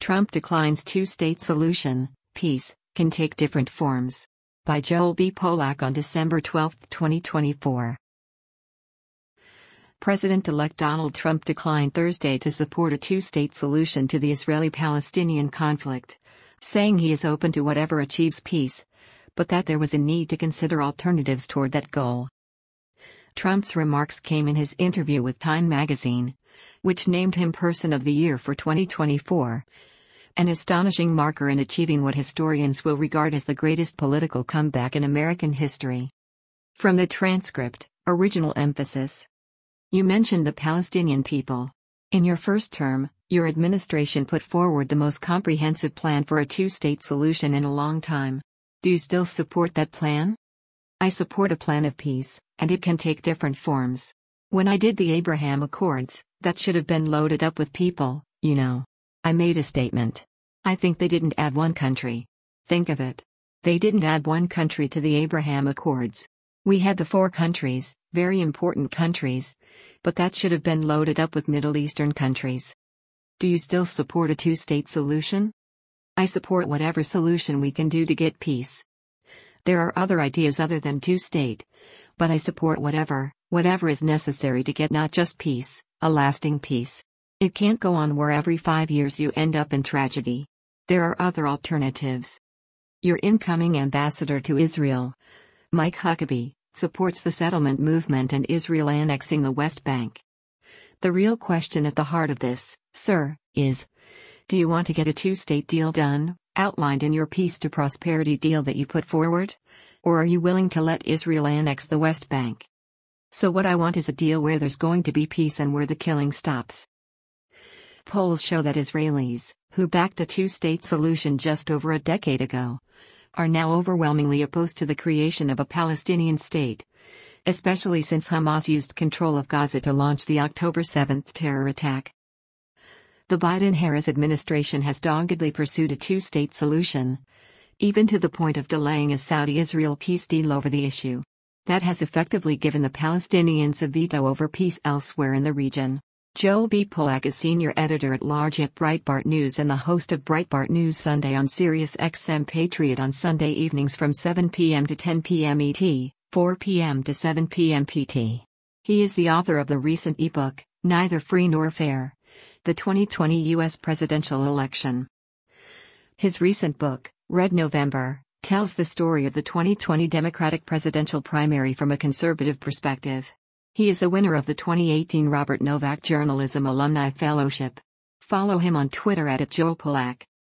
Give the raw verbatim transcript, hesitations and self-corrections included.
Trump declines two-state solution, peace, can take different forms. By Joel B. Polak on December twelfth, twenty twenty-four. President-elect Donald Trump declined Thursday to support a two-state solution to the Israeli-Palestinian conflict, saying he is open to whatever achieves peace, but that there was a need to consider alternatives toward that goal. Trump's remarks came in his interview with Time magazine, which named him Person of the Year for twenty twenty-four, an astonishing marker in achieving what historians will regard as the greatest political comeback in American history. From the transcript, original emphasis. You mentioned the Palestinian people. In your first term, your administration put forward the most comprehensive plan for a two-state solution in a long time. Do you still support that plan? I support a plan of peace, and it can take different forms. When I did the Abraham Accords, that should have been loaded up with people, you know. I made a statement. I think they didn't add one country. Think of it. They didn't add one country to the Abraham Accords. We had the four countries, very important countries, but that should have been loaded up with Middle Eastern countries. Do you still support a two-state solution? I support whatever solution we can do to get peace. There are other ideas other than two-state, but I support whatever, whatever is necessary to get not just peace, a lasting peace. It can't go on where every five years you end up in tragedy. There are other alternatives. Your incoming ambassador to Israel, Mike Huckabee, supports the settlement movement and Israel annexing the West Bank. The real question at the heart of this, sir, is: do you want to get a two-state deal done, outlined in your Peace to Prosperity deal that you put forward? Or are you willing to let Israel annex the West Bank? So what I want is a deal where there's going to be peace and where the killing stops. Polls show that Israelis, who backed a two-state solution just over a decade ago, are now overwhelmingly opposed to the creation of a Palestinian state, especially since Hamas used control of Gaza to launch the October seventh terror attack. The Biden-Harris administration has doggedly pursued a two-state solution, even to the point of delaying a Saudi-Israel peace deal over the issue. That has effectively given the Palestinians a veto over peace elsewhere in the region. Joel B. Polak is senior editor-at-large at Breitbart News and the host of Breitbart News Sunday on Sirius X M Patriot on Sunday evenings from seven p m to ten p m E T, four p m to seven p m P T. He is the author of the recent ebook, Neither Free Nor Fair: The twenty twenty U S Presidential Election. His recent book, Red November, tells the story of the twenty twenty Democratic presidential primary from a conservative perspective. He is a winner of the twenty eighteen Robert Novak Journalism Alumni Fellowship. Follow him on Twitter at Joel Polak.